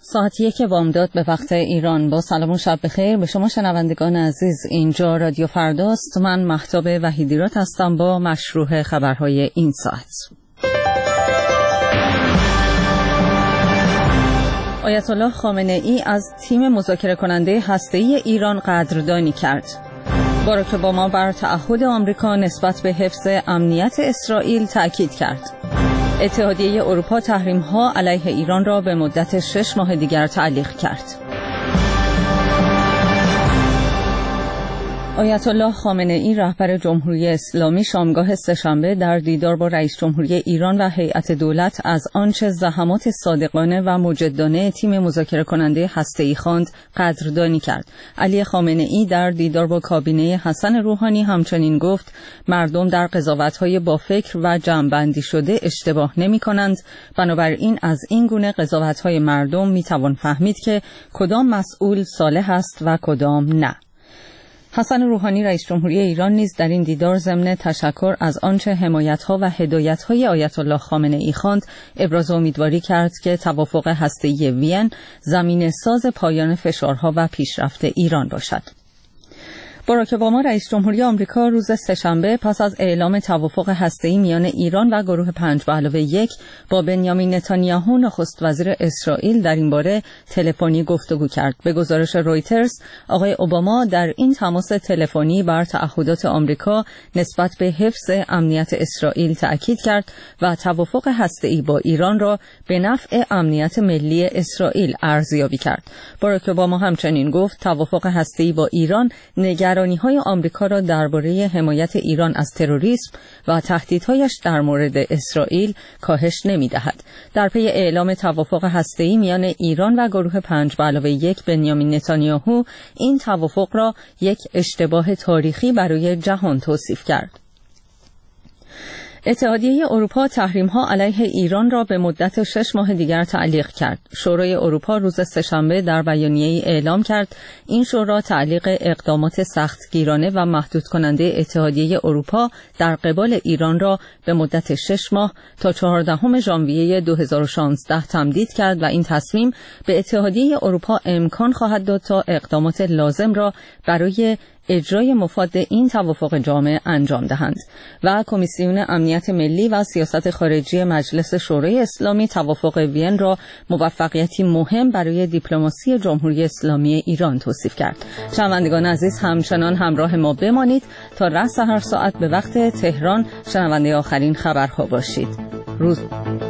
ساعت 1 بامداد به وقت ایران. با سلام و شب بخیر به شما شنوندگان عزیز. اینجا رادیو فرداست. من مهتاب وحیدیراد هستم با مشروع خبرهای این ساعت. آیت الله خامنه ای از تیم مذاکره کننده هسته‌ای ایران قدردانی کرد. باراک اوباما بر تعهد آمریکا نسبت به حفظ امنیت اسرائیل تأکید کرد. اتحادیه اروپا تحریم‌ها علیه ایران را به مدت 6 ماه دیگر تعلیق کرد. آیت الله خامنه ای رهبر جمهوری اسلامی شامگاه سه‌شنبه در دیدار با رئیس جمهوری ایران و هیئت دولت از آنچه زحمات صادقانه و مجدانه تیم مذاکره کننده هسته‌ای خواند قدردانی کرد. علی خامنه ای در دیدار با کابینه حسن روحانی همچنین گفت مردم در قضاوت‌های با فکر و جمع‌بندی شده اشتباه نمی‌کنند، بنابراین از این گونه قضاوت‌های مردم می‌توان فهمید که کدام مسئول صالح است و کدام نه. حسن روحانی رئیس جمهوری ایران نیز در این دیدار ضمن تشکر از آنچه حمایت‌ها و هدایت‌های آیت الله خامنه ای خواند ابراز امیدواری کرد که توافق هسته‌ای وین زمینه‌ساز پایان فشارها و پیشرفت ایران باشد. باراک اوباما رئیس جمهوری آمریکا روز سه‌شنبه پس از اعلام توافق هسته‌ای میان ایران و گروه 5+1 با بنیامین نتانیاهو نخست وزیر اسرائیل در این باره تلفنی گفتگو کرد. به گزارش رویترز آقای اوباما در این تماس تلفنی بر تعهدات آمریکا نسبت به حفظ امنیت اسرائیل تأکید کرد و توافق هسته‌ای با ایران را به نفع امنیت ملی اسرائیل ارزیابی کرد. باراک اوباما همچنین گفت توافق هسته‌ای با ایران نگرانی‌های آمریکا را درباره حمایت ایران از تروریسم و تهدیدهایش در مورد اسرائیل کاهش نمی‌دهد. در پی اعلام توافق هسته‌ای میان ایران و گروه 5+1 بنیامین نتانیاهو این توافق را یک اشتباه تاریخی برای جهان توصیف کرد. اتحادیه اروپا تحریم‌ها علیه ایران را به مدت 6 ماه دیگر تعلیق کرد. شورای اروپا روز سه‌شنبه در بیانیه‌ای اعلام کرد این شورا تعلیق اقدامات سختگیرانه و محدود کننده اتحادیه اروپا در قبال ایران را به مدت 6 ماه تا 14 ژانویه 2016 تمدید کرد و این تصمیم به اتحادیه اروپا امکان خواهد داد تا اقدامات لازم را برای اجرای مفاد این توافق جامع انجام دهند. و کمیسیون امنیت ملی و سیاست خارجی مجلس شورای اسلامی توافق وین را موفقیتی مهم برای دیپلماسی جمهوری اسلامی ایران توصیف کرد. شنوندگان عزیز همچنان همراه ما بمانید تا رأس هر ساعت به وقت تهران شنونده آخرین خبرها باشید. روز